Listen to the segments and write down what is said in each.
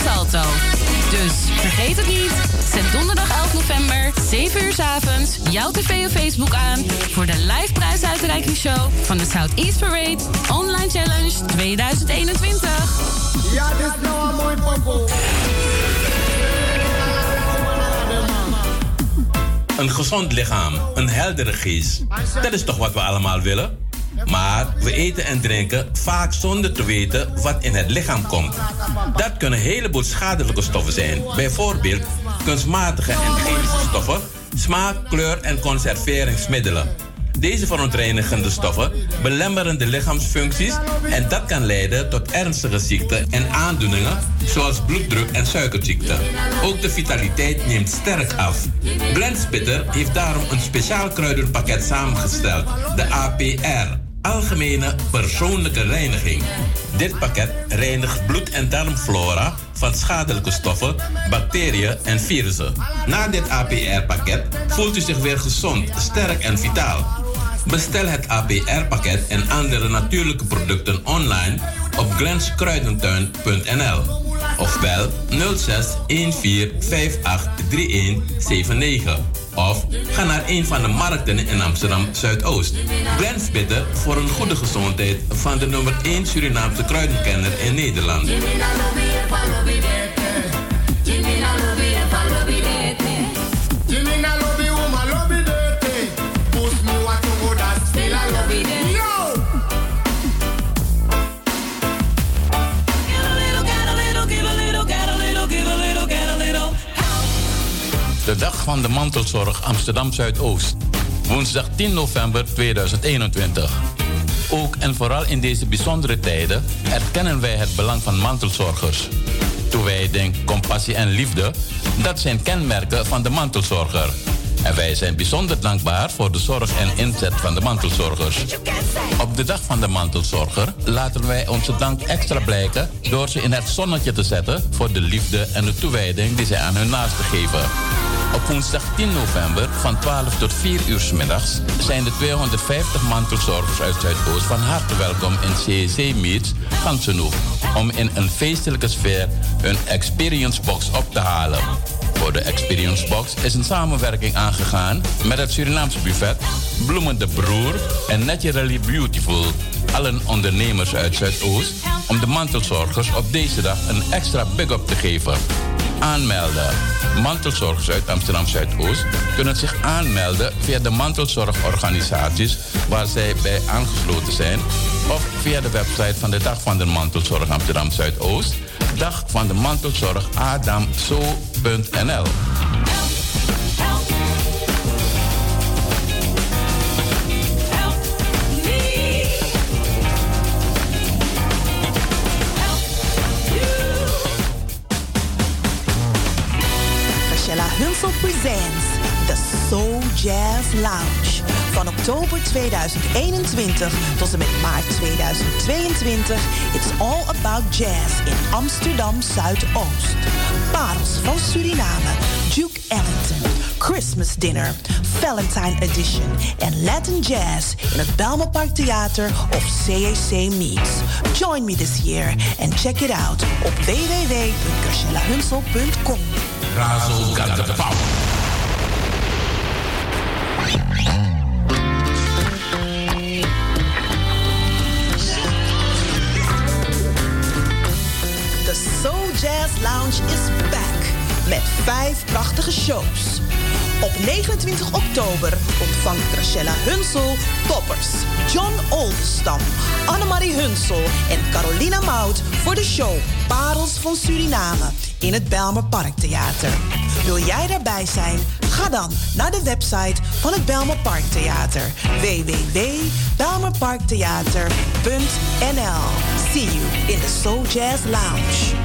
Salto. Dus vergeet het niet. Zet donderdag 11 november, 7 uur 's avonds, jouw tv of Facebook aan voor de live prijsuitreikingsshow van de Southeast Parade Online Challenge 2021. Ja, dit is nou een mooi popo. Een gezond lichaam, een heldere geest. Dat is toch wat we allemaal willen? Maar we eten en drinken vaak zonder te weten wat in het lichaam komt. Dat kunnen een heleboel schadelijke stoffen zijn. Bijvoorbeeld kunstmatige en chemische stoffen, smaak, kleur en conserveringsmiddelen. Deze verontreinigende stoffen belemmeren de lichaamsfuncties en dat kan leiden tot ernstige ziekten en aandoeningen zoals bloeddruk en suikerziekte. Ook de vitaliteit neemt sterk af. Blendspitter heeft daarom een speciaal kruidenpakket samengesteld, de APR. Algemene persoonlijke reiniging. Dit pakket reinigt bloed- en darmflora van schadelijke stoffen, bacteriën en virussen. Na dit APR-pakket voelt u zich weer gezond, sterk en vitaal. Bestel het APR-pakket en andere natuurlijke producten online op glenskruidentuin.nl of bel 06 14 58 3179. Of ga naar een van de markten in Amsterdam Zuidoost. Blendspitter voor een goede gezondheid van de nummer 1 Surinaamse kruidenkenner in Nederland. De dag van de mantelzorg Amsterdam Zuidoost. Woensdag 10 november 2021. Ook en vooral in deze bijzondere tijden erkennen wij het belang van mantelzorgers. Toewijding, compassie en liefde, dat zijn kenmerken van de mantelzorger. En wij zijn bijzonder dankbaar voor de zorg en inzet van de mantelzorgers. Op de dag van de mantelzorger laten wij onze dank extra blijken door ze in het zonnetje te zetten voor de liefde en de toewijding die zij aan hun naasten geven. Op woensdag 10 november van 12 tot 4 uur 's middags zijn de 250 mantelzorgers uit Zuidoost van harte welkom in CEC Meets Gansenoeg om in een feestelijke sfeer hun Experience Box op te halen. Voor de Experience Box is een samenwerking aangegaan met het Surinaamse buffet, Bloemen de Broer en Naturally Beautiful. Allen ondernemers uit Zuidoost om de mantelzorgers op deze dag een extra big-up te geven. Aanmelden. Mantelzorgers uit Amsterdam Zuidoost kunnen zich aanmelden via de mantelzorgorganisaties waar zij bij aangesloten zijn of via de website van de Dag van de Mantelzorg Amsterdam Zuidoost, Dag van de Mantelzorg adamso.nl. Hunsel presents the Soul Jazz Lounge. Van oktober 2021 tot en met maart 2022. It's all about jazz in Amsterdam Zuidoost. Parels van Suriname, Duke Ellington, Christmas Dinner, Valentine Edition en Latin Jazz in het Belmerpark Theater of CAC Meets. Join me this year and check it out op www.gracielahunsel.com. Razo got the power. The Soul Jazz Lounge is back met 5 prachtige shows. Op 29 oktober ontvangt Graciela Hunsel toppers John Oldestam, Annemarie Hunsel en Carolina Mout voor de show Parels van Suriname in het Bijlmerpark Theater. Wil jij daarbij zijn? Ga dan naar de website van het Bijlmerpark Theater www.bijlmerparktheater.nl. See you in the Soul Jazz Lounge.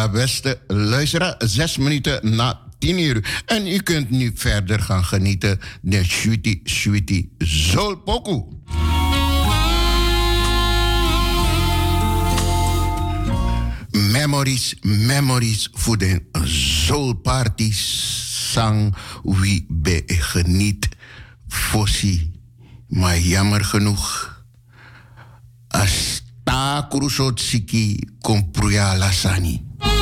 Ja, beste luisteraar, 6 minuten na 10 uur. En u kunt nu verder gaan genieten de Sweetie Sweetie Zolpoku. Memories voor de Zolparty sang wie bij geniet fossie. Maar jammer genoeg, als ta kurusot siki kompruya lasani.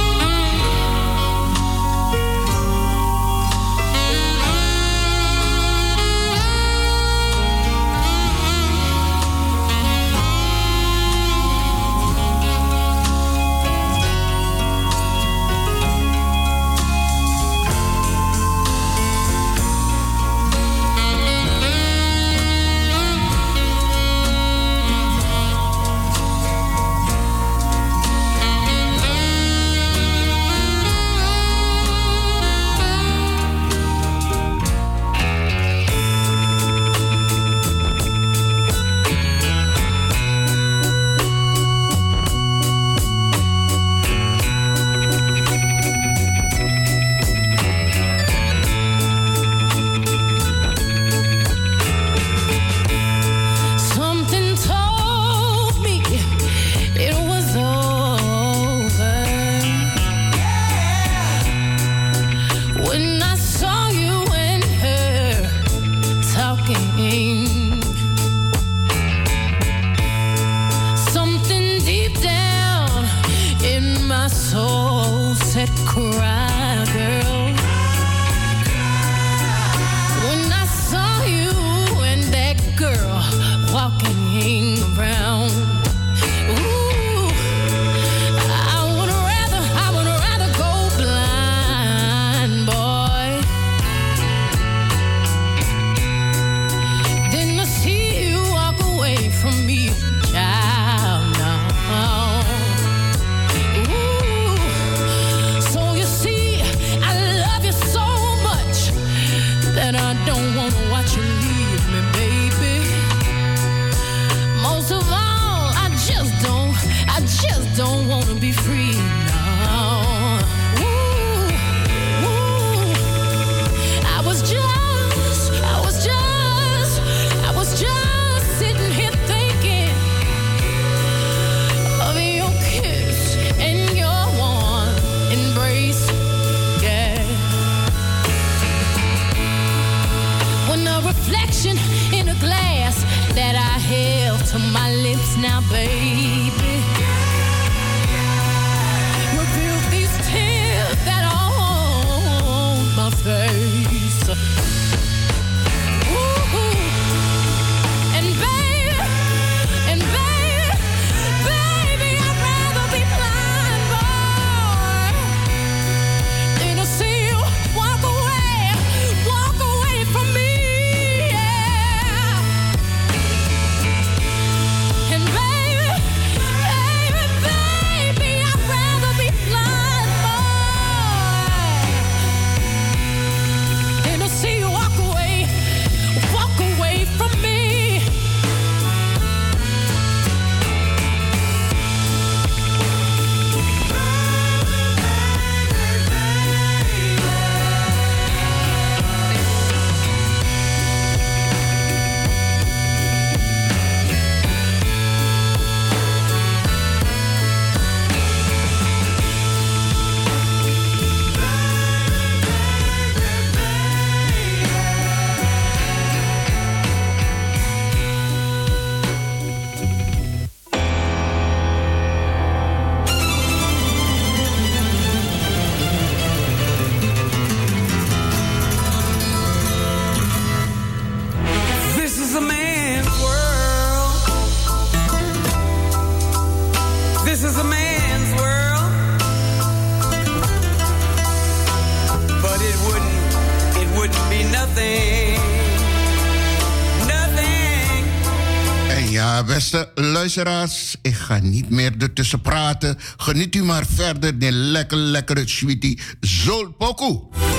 Beste luisteraars, ik ga niet meer ertussen praten. Geniet u maar verder de lekkere Sweetie Zolpoku.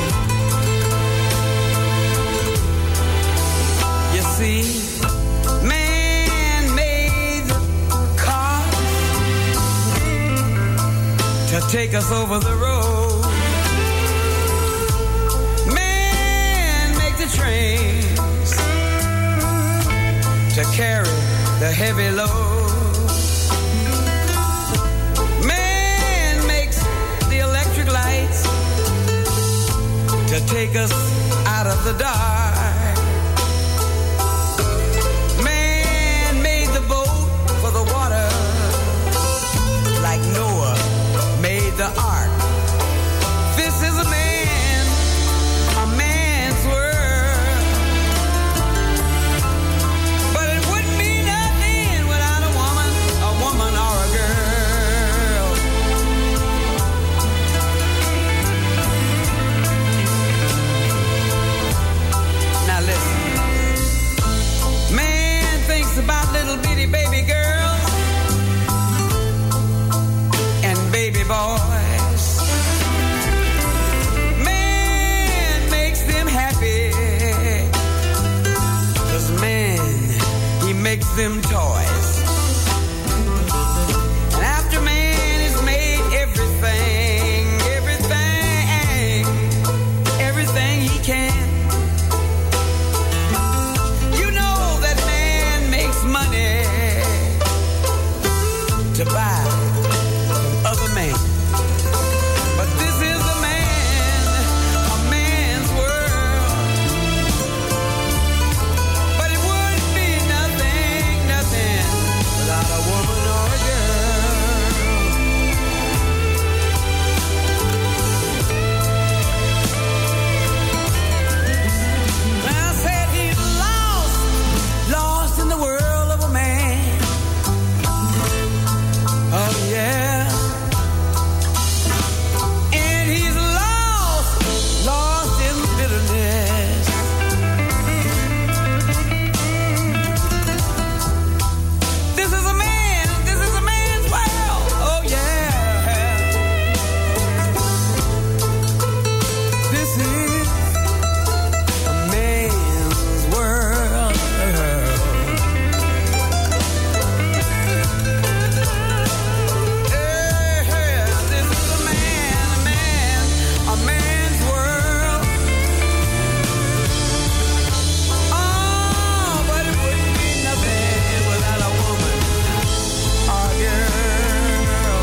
You see, man made the car to take us over the road. Man, make the trains to carry the heavy load. Man makes the electric lights to take us out of the dark. Man made the boat for the water, like Noah made the ark. This is a man's world. But it wouldn't be nothing without a woman or a girl. Now listen. Man thinks about little bitty baby girls and baby boys. Man makes them happy, 'cause man, he makes them toys. And after man has made everything he can, you know that man makes money to buy from other men. But this is a man's world. But it wouldn't be nothing without a woman or a girl. Well, I said he's lost in the world of a man. Oh yeah. And he's lost in bitterness. This is a man's world. Oh yeah. This is a man's world. This is a man's world. Oh, but it wouldn't be nothing without a woman or a girl.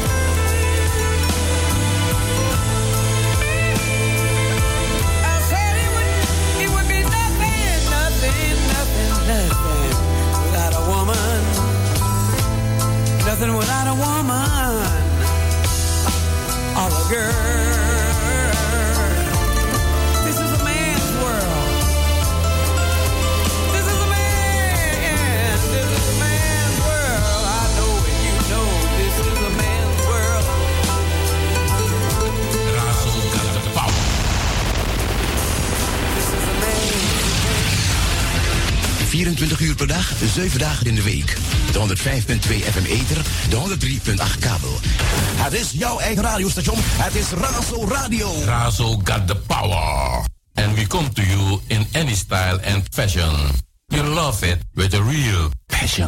I said it would be nothing without a woman. Nothing without a woman or a girl. This is a man's world. This is a man's world. I know it, you know, this is a man's world. Razo got the power. This is a man's 24 uur per dag, 7 dagen in de week. De 105.2 FM Ether, de 103.8 kabel. Het is jouw eigen radiostation. Het is Razo Radio. Razo got the power. And we come to you in any style and fashion. You love it with a real passion.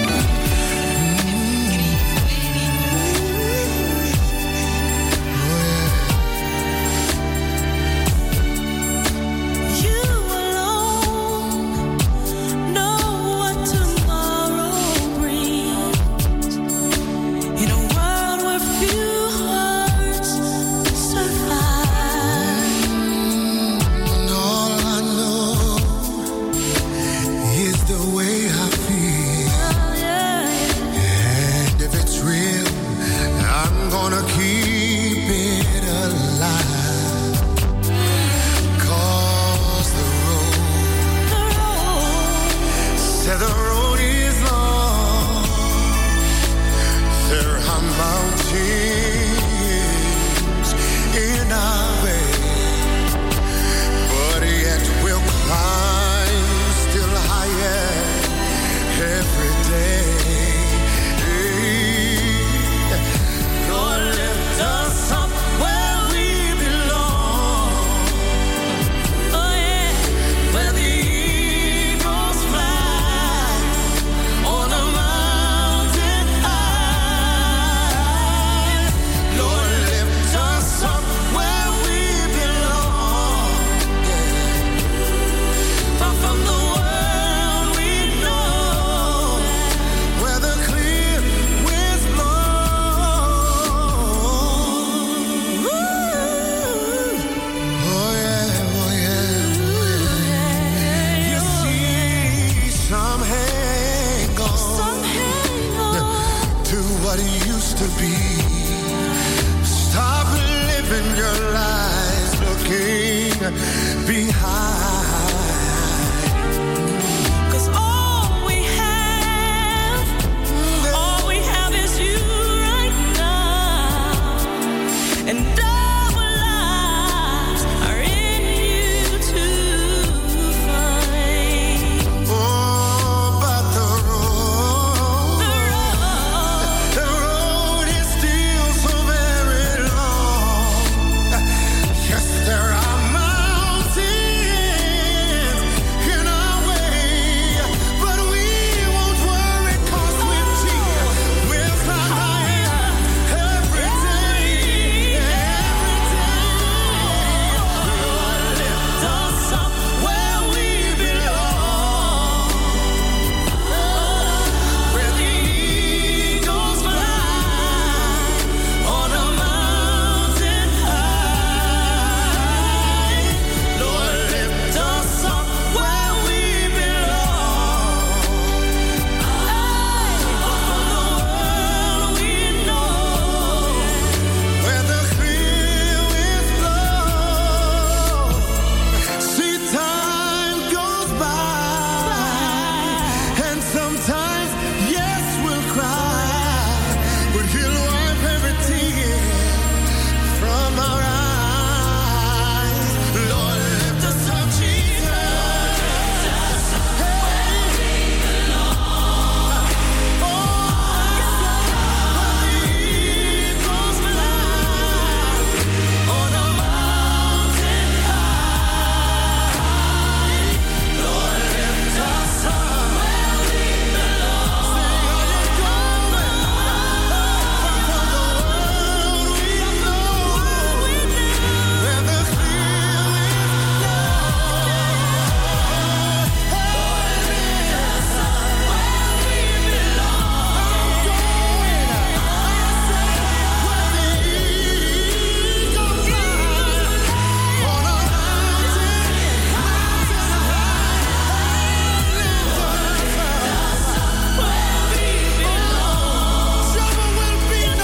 You alone know what tomorrow brings. In a world where few hearts survive. And all I know is the way I feel. Oh, yeah. what it used to be. Stop living your lives looking behind. 'Cause all we have is you right now. And our lives are in you to find. Oh, but the road is still so very long. Yes, there are mountains in our way, but we won't worry 'cause with Jesus we'll climb higher every day. Lord, lift us up where we belong, where the eagles fly on a mountain high. Lord, lift us up where we belong. For the world we know where the clear winds blow. See, time goes by, and sometimes, yes, we'll cry, but He'll wipe every tear from our eyes. Lord, lift us up, Jesus. Hey. Oh, where the eagles fly on a mountain high. Lord, lift us up where we belong. Say, are you going from the world we know, where the clear winds blow? Lord, lift us up where we belong. I'm going, I say, where the eagles fly on a mountain high. Trouble will be no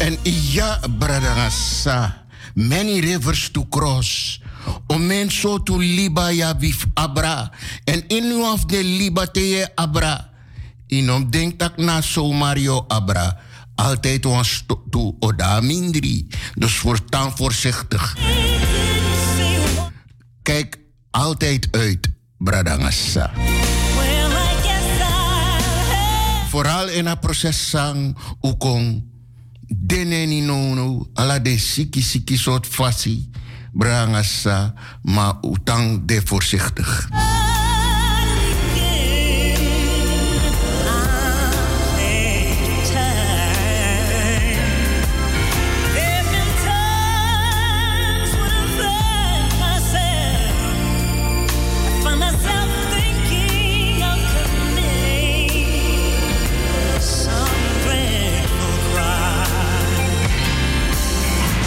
En ja, bradangasa, many rivers to cross. Omen so to liba ya wif abra. En in of de liba te abra. Inom denk tak na so Mario abra. Altijd was to oda mindri. Dus voorzichtig. Kijk altijd uit, bradangasa. Vooral in een proces sang, ukong deneni nono, ala de siki soort fasi, brangasa, maar utang de voorzichtig.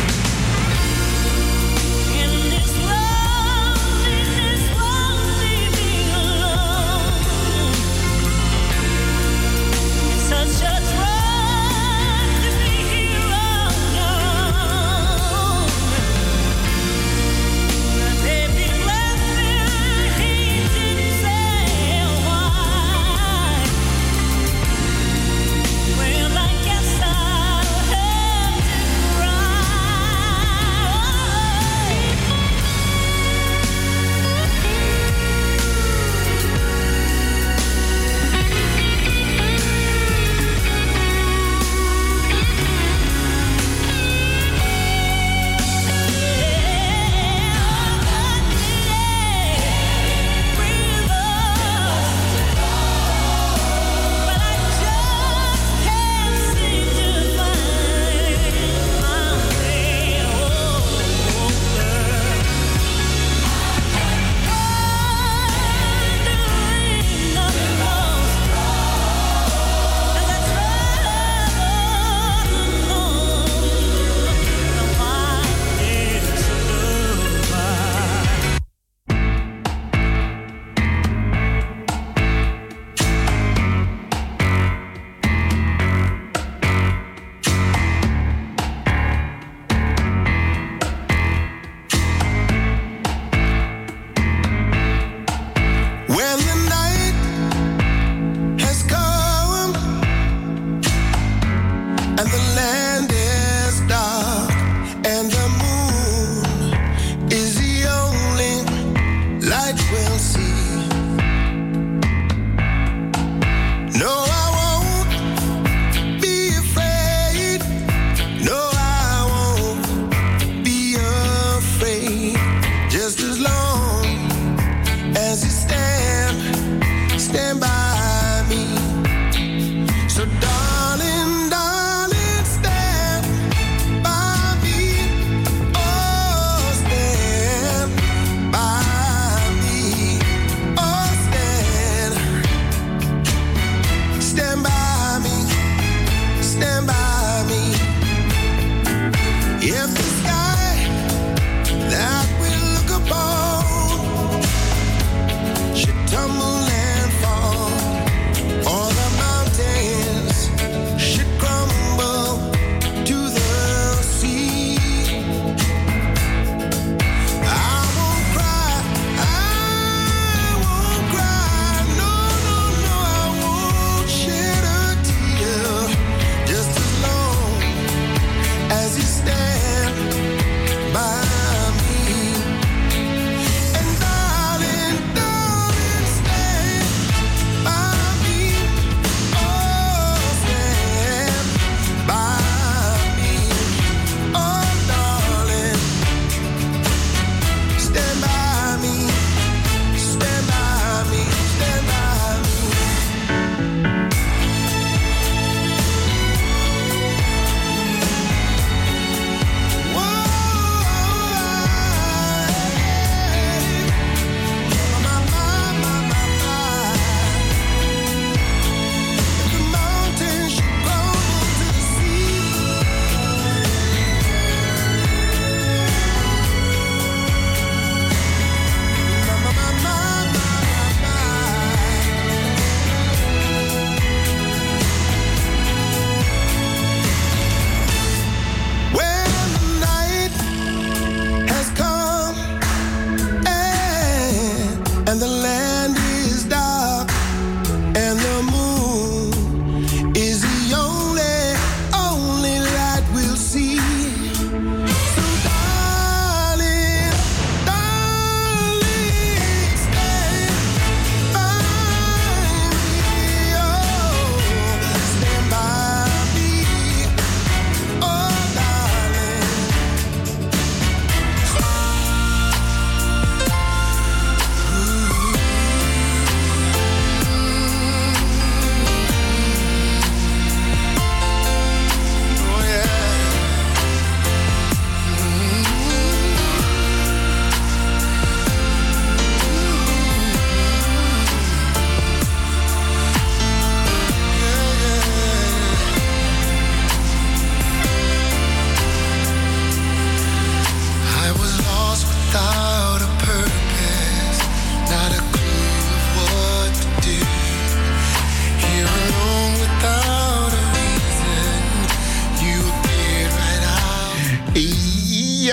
In this world,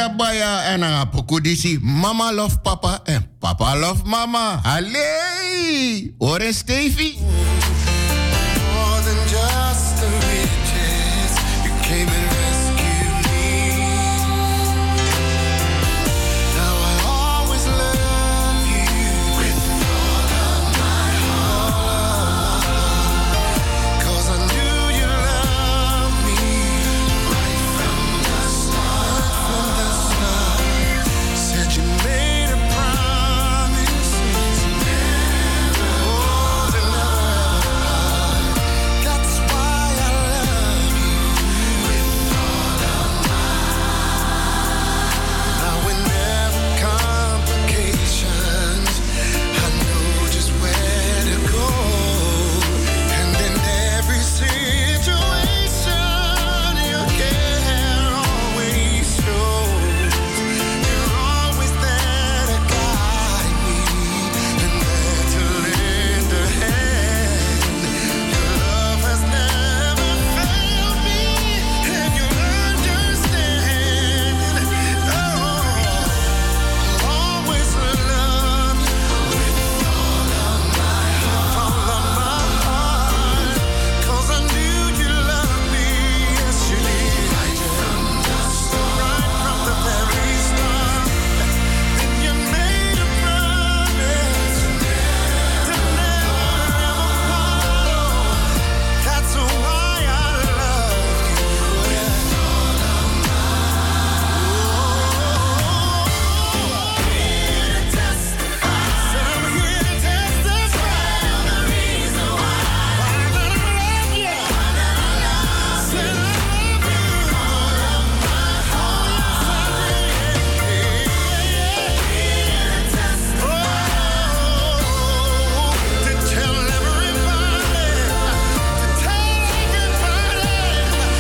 baya baya en een pokudisi mama love papa en papa love mama. Allee, hoor Stevie. More than just the riches, you came and rescued me. Now I always love you with all of my heart. 'Cause I knew you loved me right from the start. From the start, said you made a promise, never, oh, to never. That's why I love you with all of my heart. Now in every complications, I know just where to go. And in every situation, your care always shows. You're always there to guide me and there to lend a hand. Your love has never failed me, and you'll understand. Oh, I'll always love you with all of my heart. 'Cause I knew you loved me, yes you did. Right from the start, right from the very start. And you made a promise to never ever part. That's why I love you with all of my heart. I'm here to testify. Said I'm here to testify. The reason why I love you. Said I love you with all of my heart. Here to testify. To tell everybody, to tell everybody,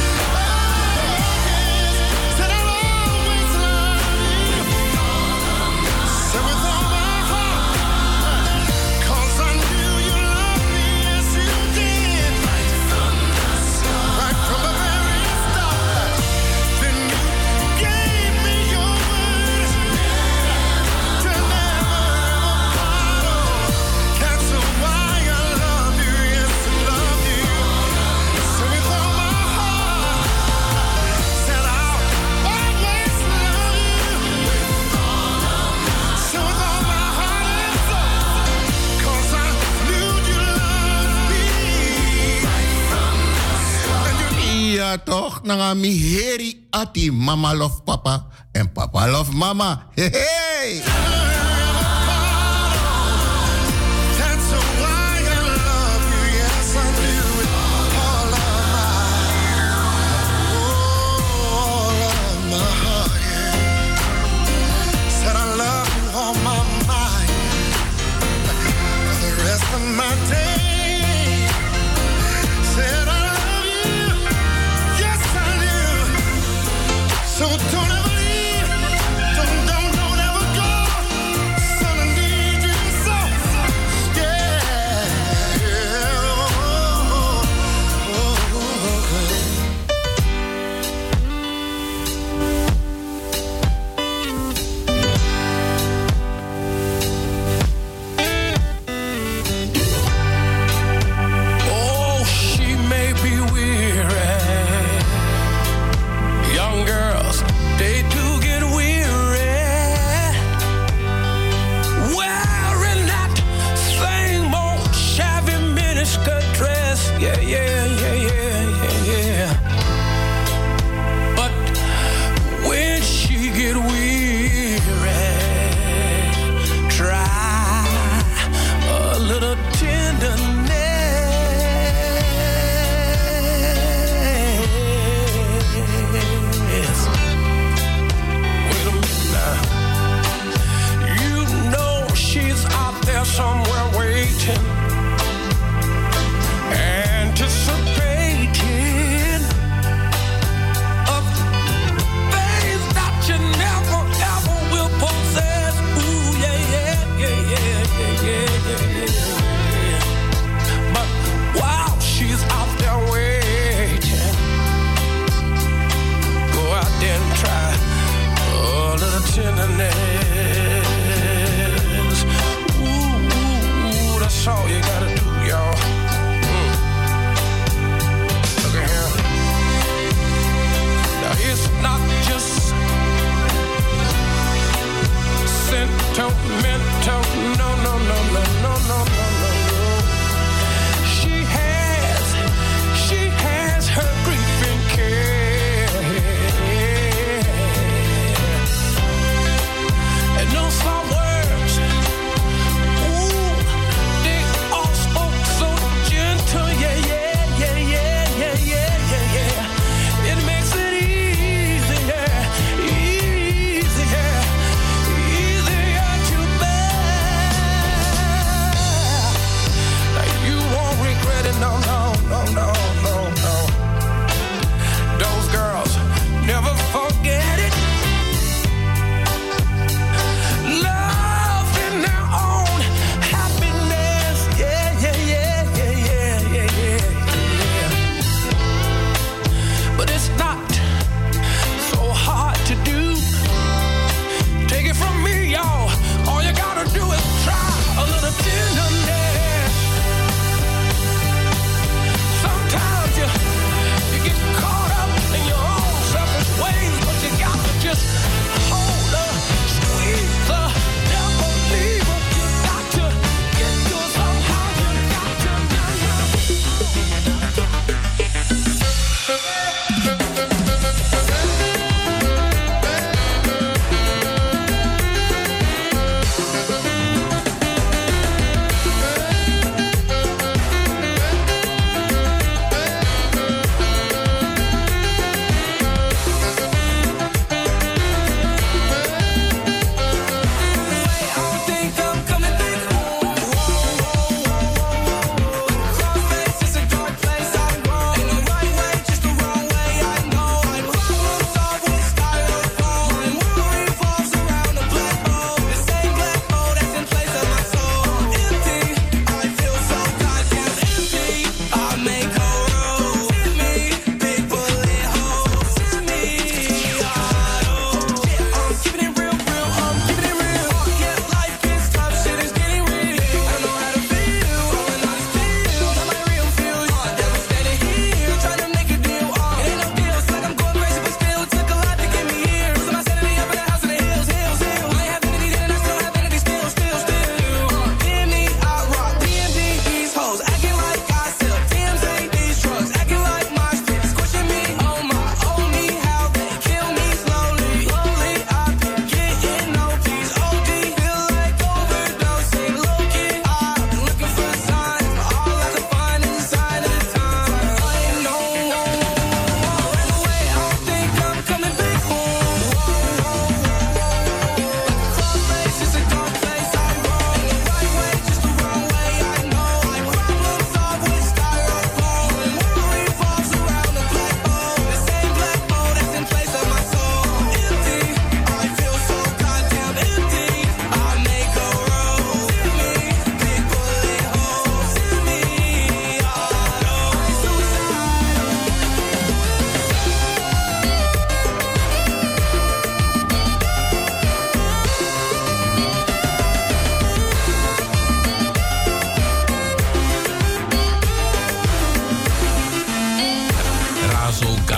said I'll always love you. Said with all my heart, 'cause I knew you loved me, yes you did. Right from the start, right from the very start. Then you gave me your word to never ever part. That's why I love you, yes I love you. So with all my heart, said I'll always love you. So with all my heart and soul, 'cause I knew you loved me right from the start. Ja toch, nangami heri ati mama love papa en papa love mama. Hey, hey. That's why I love you, yes I do with all of my heart, yeah. Said I love you all my mind for the rest of my day. Said I love you, yes I do. So don't ever leave, don't ever go. Son, I need you so, yeah. Oh, she may be weary. Young girls, they do get weary. Wearing that same old shabby miniskirt dress. Yeah, yeah, yeah, yeah, yeah, yeah. But when she get weary, try a little tenderness.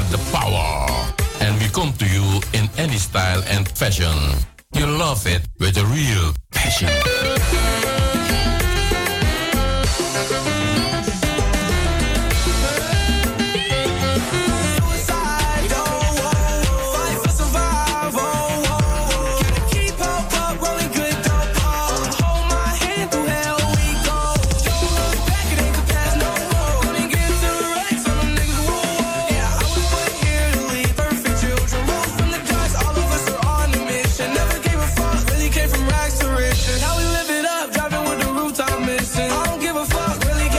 got the power. And we come to you in any style and fashion. You love it with a real passion. Now we live it up, driving with the rooftop missing. I don't give a fuck, really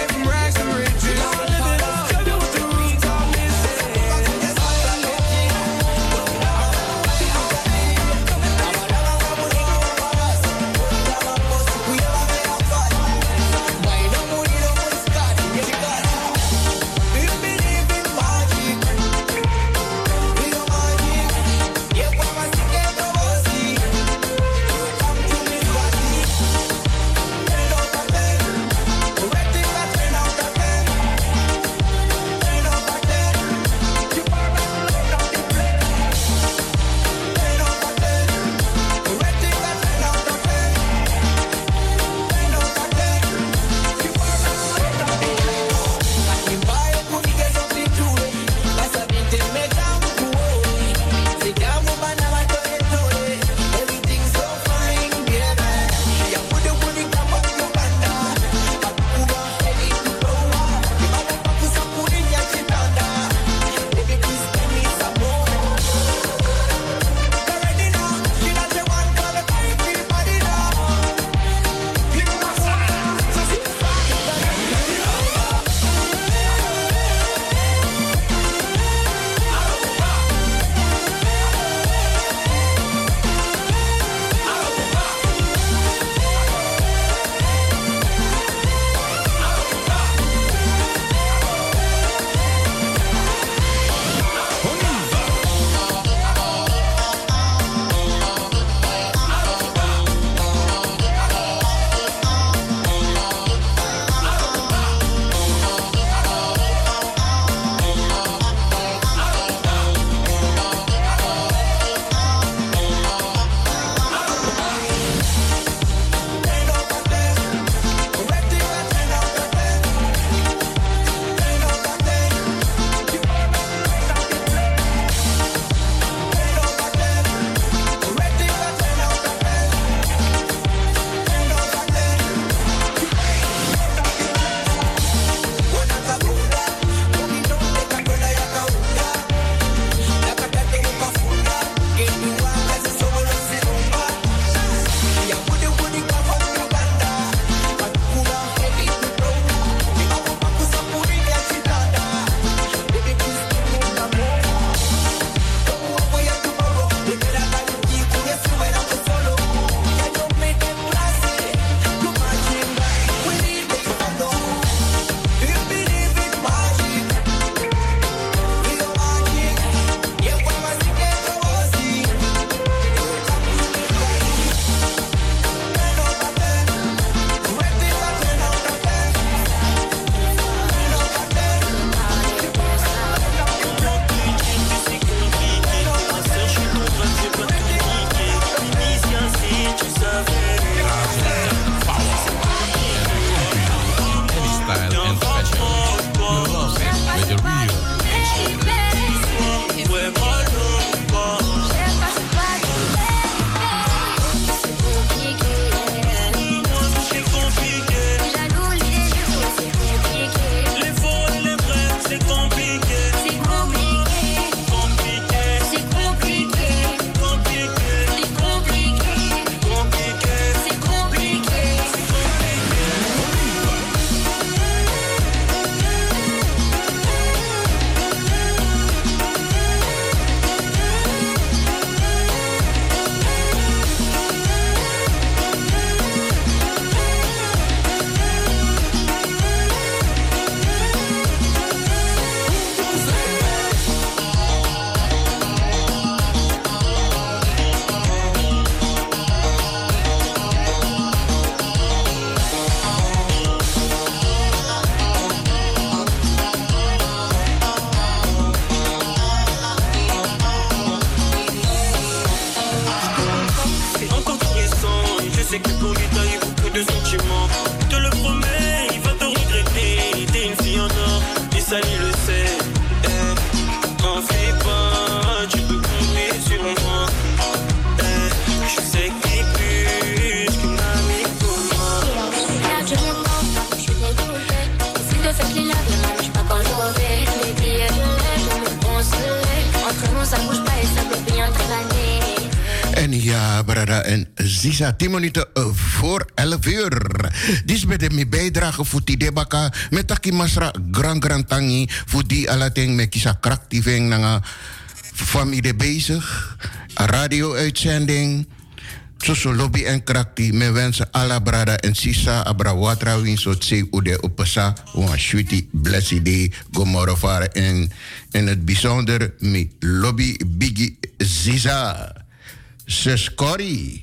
En ja, brada en Ziza, 10 minuten voor 11 uur. Dit is mijn bijdrage voor die debaka. Met taki masra grand tangi. Voor die alating met kisa kraktiving nanga familie bezig. Radio-uitzending. Soso lobby en krakti. Me wensen alla brada en Sisa abra watra win so tse ude opesa. Wan shuti blessed day. Gomorofare in het bijzonder mi lobby biggie Ziza. Zus Corrie.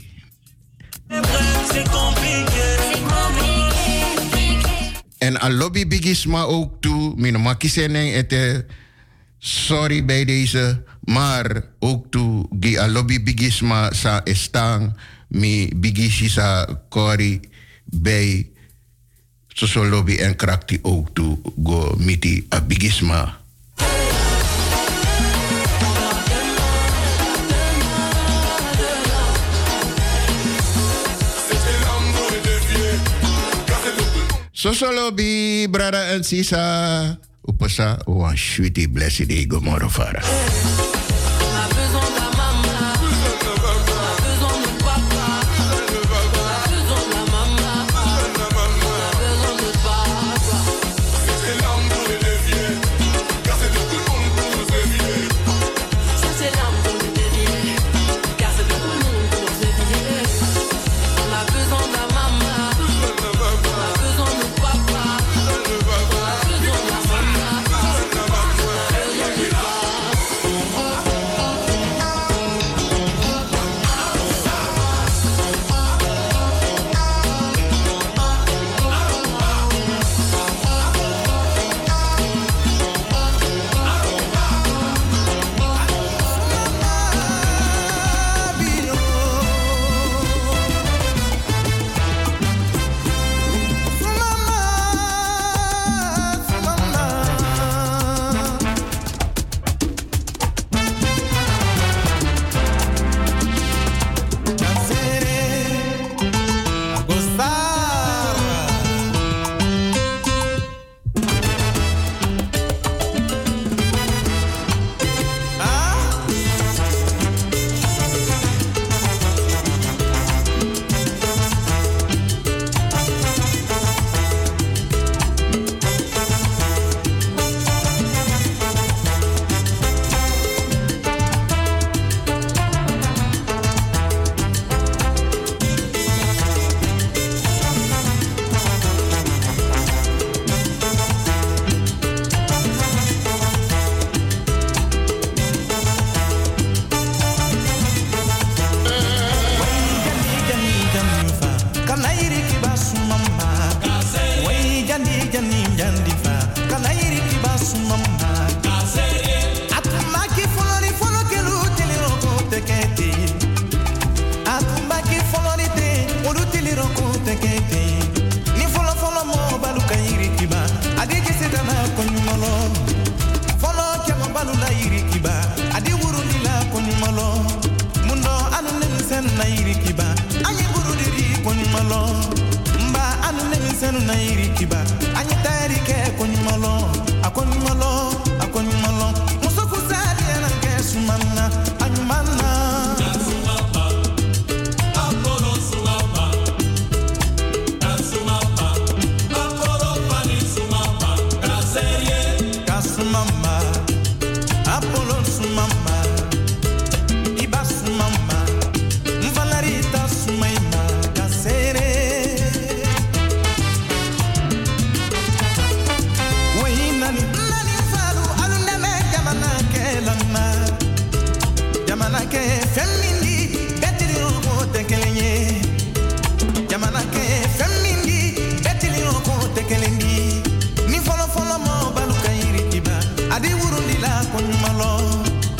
En a lobby bigisma ook toe. Mijn makisenen ete. Sorry bij deze. Maar ook toe. Die a lobby bigisma sa estang. Mi bigisisa Corrie bij. Soso lobby en krakti ook toe. Go miti a bigisma. Soso lobby, brada en Sisa. Upasa, wan sweetie blessed day, Gomorofara.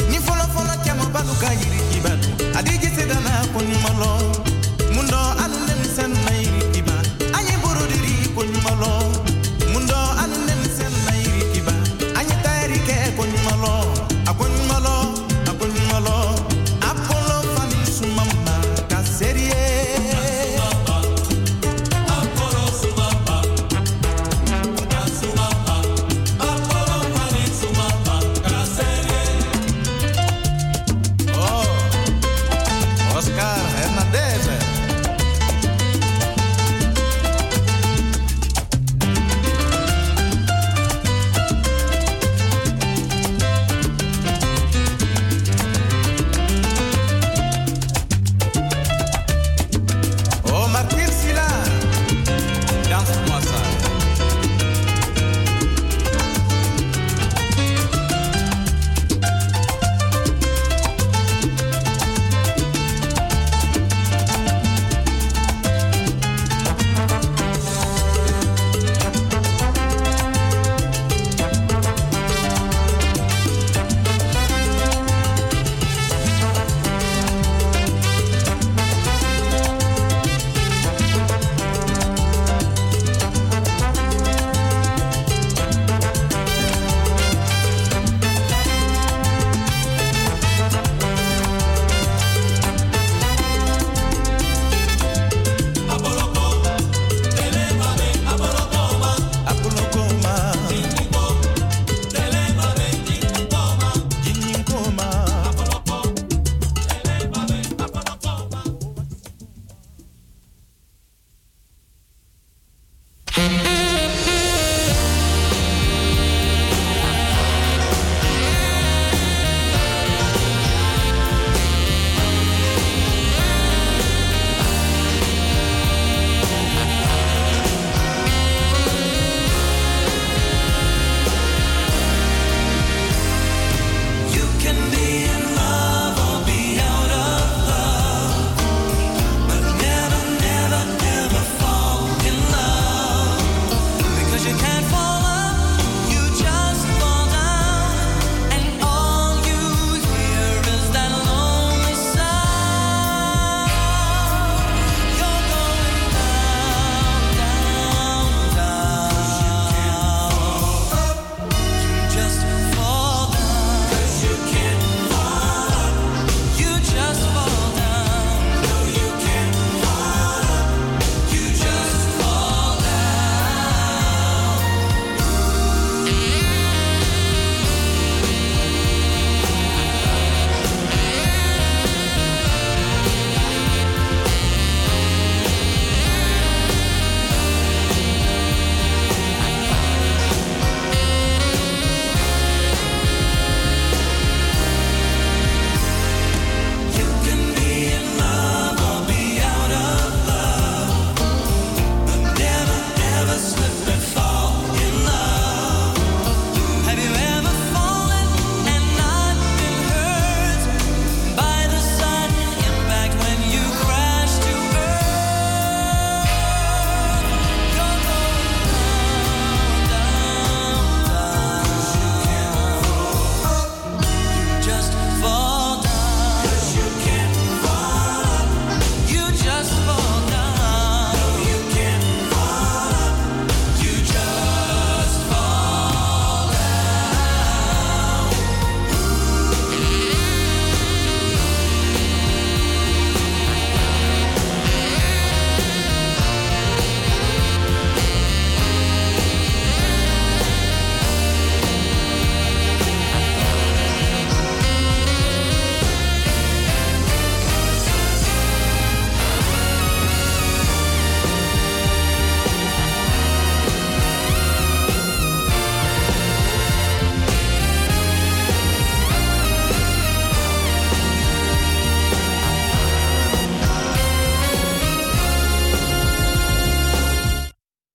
Mundo